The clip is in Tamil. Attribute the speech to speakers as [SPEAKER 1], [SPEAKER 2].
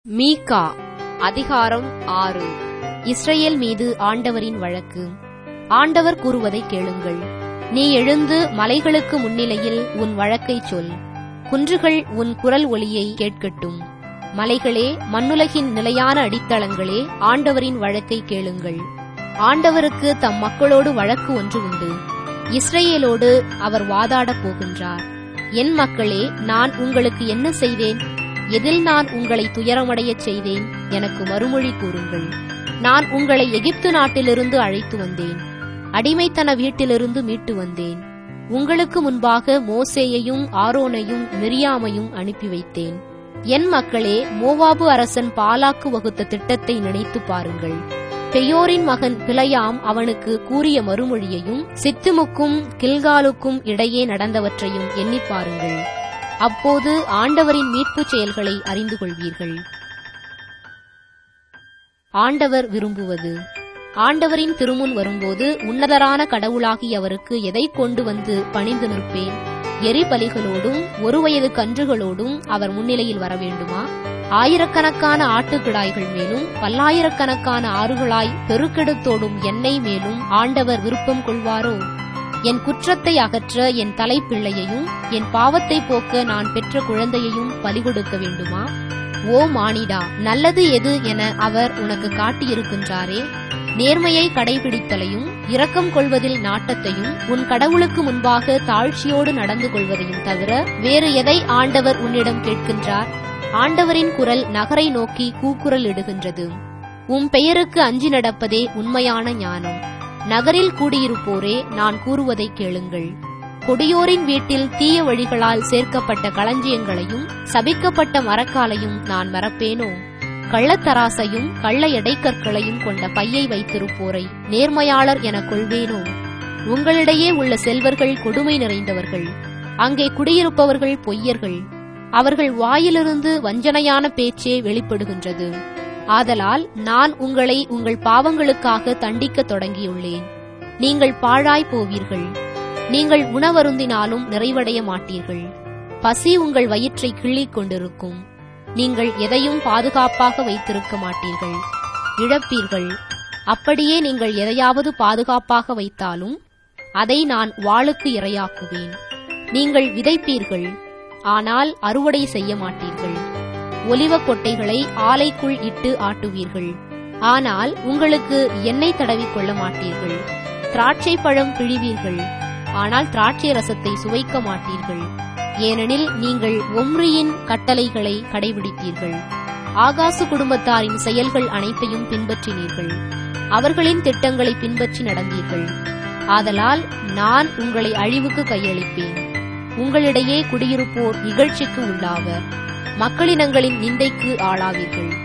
[SPEAKER 1] மீகா அதிகாரம் 6. இஸ்ரவேல் மீது ஆண்டவரின் வழக்கு. ஆண்டவர் கூறுவதை கேளுங்கள். நீ எழுந்து மலைகளுக்கு முன்னிலையில் உன் வழக்கைச் சொல். குன்றுகள் உன் குரல் ஒலியை கேட்கட்டும். மலைகளே, மண்ணுலகின் நிலையான அடித்தளங்களே, ஆண்டவரின் வழக்கை கேளுங்கள். ஆண்டவருக்கு தம் மக்களோடு வழக்கு ஒன்று உண்டு. இஸ்ரவேலோடு அவர் வாதாடப் போகின்றார். என் மக்களே, நான் உங்களுக்கு என்ன செய்தேன்? எதில் நான் உங்களை துயரமடையச் செய்தேன்? எனக்கு மறுமொழி கூறுங்கள். நான் உங்களை எகிப்து நாட்டிலிருந்து அழைத்து வந்தேன். அடிமைத்தன வீட்டிலிருந்து மீட்டு வந்தேன். உங்களுக்கு முன்பாக மோசேயையும் ஆரோனையும் மிரியாமையும் அனுப்பி வைத்தேன். என் மக்களே, மோவாபு அரசன் பாலாக்கு வகுத்த திட்டத்தை நினைத்து பாருங்கள். பெயோரின் மகன் பிலையாம் அவனுக்கு கூறிய மறுமொழியையும் சித்துமுக்கும் கில்காலுக்கும் இடையே நடந்தவற்றையும் எண்ணிப் பாருங்கள். அப்போது ஆண்டவரின் மீட்புச் செயல்களை அறிந்து கொள்வீர்கள். ஆண்டவர் விரும்புவது. ஆண்டவரின் திருமுன் வரும்போது உன்னதரான கடவுளாகிய அவருக்கு எதை கொண்டு வந்து பணிந்து நிற்பேன்? எரிபலிகளோடும் 1 வயது கன்றுகளோடும் அவர் முன்னிலையில் வரவேண்டுமா? ஆயிரக்கணக்கான ஆட்டுக்கிடாய்கள் மேலும் பல்லாயிரக்கணக்கான ஆறுகளாய் பெருக்கெடுத்தோடும் எண்ணெய் மேலும் ஆண்டவர் விருப்பம் கொள்வாரோ? என் குற்றத்தை அகற்ற என் தலைப்பிள்ளையையும் என் பாவத்தை போக்க நான் பெற்ற குழந்தையையும் பலிகொடுக்க வேண்டுமா? ஓ மானிடா, நல்லது எது என அவர் உனக்கு காட்டியிருக்கின்றாரே. நேர்மையை கடைபிடித்தலையும் இரக்கம் கொள்வதில் நாட்டத்தையும் உன் கடவுளுக்கு முன்பாக தாழ்ச்சியோடு நடந்து கொள்வதையும் தவிர வேறு எதை ஆண்டவர் உன்னிடம் கேட்கின்றார்? ஆண்டவரின் குரல் நகரை நோக்கி கூக்குரல் இடுகின்றது. உம் பெயருக்கு அஞ்சி நடப்பதே உண்மையான ஞானம். நகரில் கூடியிருப்போரே, நான் கூறுவதை கேளுங்கள். கொடியோரின் வீட்டில் தீய வழிகளால் சேர்க்கப்பட்ட களஞ்சியங்களையும் சபிக்கப்பட்ட மரக்காலையும் நான் மறப்பேனோ? கள்ளத்தராசையும் கள்ள எடைக்கற்களையும் கொண்ட பையை வைத்திருப்போரை நேர்மையாளர் எனக் கொள்வேனோ? உங்களிடையே உள்ள செல்வர்கள் கொடுமை நிறைந்தவர்கள். அங்கே குடியிருப்பவர்கள் பொய்யர்கள். அவர்கள் வாயிலிருந்து வஞ்சனையான பேச்சே வெளிப்படுகின்றது. ஆதலால் நான் உங்களை உங்கள் பாவங்களுக்காக தண்டிக்கத் தொடங்கியுள்ளேன். நீங்கள் பாழாய் போவீர்கள். நீங்கள் உணவருந்தினாலும் நிறைவடைய மாட்டீர்கள். பசி உங்கள் வயிற்றை கிள்ளிக் கொண்டிருக்கும். நீங்கள் எதையும் பாதுகாப்பாக வைத்திருக்க மாட்டீர்கள், இழப்பீர்கள். அப்படியே நீங்கள் எதையாவது பாதுகாப்பாக வைத்தாலும் அதை நான் வாளுக்கு இரையாக்குவேன். நீங்கள் விதைப்பீர்கள், ஆனால் அறுவடை செய்ய மாட்டீர்கள். ஒலிவக் கொட்டைகளை ஆலைக்குள் இட்டு ஆட்டுவீர்கள், ஆனால் உங்களுக்கு எண்ணெய் தடவிக் கொள்ள மாட்டீர்கள். திராட்சை பழம் பிழிவீர்கள், ஆனால் திராட்சை ரசத்தை சுவைக்க மாட்டீர்கள். ஏனெனில் நீங்கள் ஒம்ரியின் கட்டளைகளை கடைபிடித்தீர்கள். ஆகாசு குடும்பத்தாரின் செயல்கள் அனைத்தையும் பின்பற்றினீர்கள். அவர்களின் திட்டங்களை பின்பற்றி நடந்தீர்கள். ஆதலால் நான் உங்களை அழிவுக்கு கையளிப்பேன். உங்களிடையே குடியிருப்போர் இகழ்ச்சிக்கு உள்ளாவர். மக்களினங்களின் நிந்தைக்கு ஆளாவீர்கள்.